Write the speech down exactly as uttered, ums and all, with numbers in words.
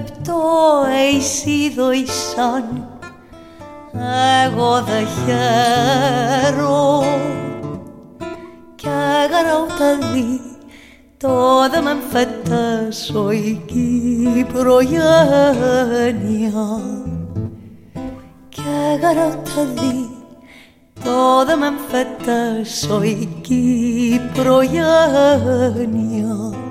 λεπτό εισίδω ησάν εγώ δε χαίρω κι έγαρα ούτε δει το δε με εμφετέσω η Κύπρο γένεια κι έγαρα ούτε δει το δε με εμφετέσω η Κύπρο γένεια.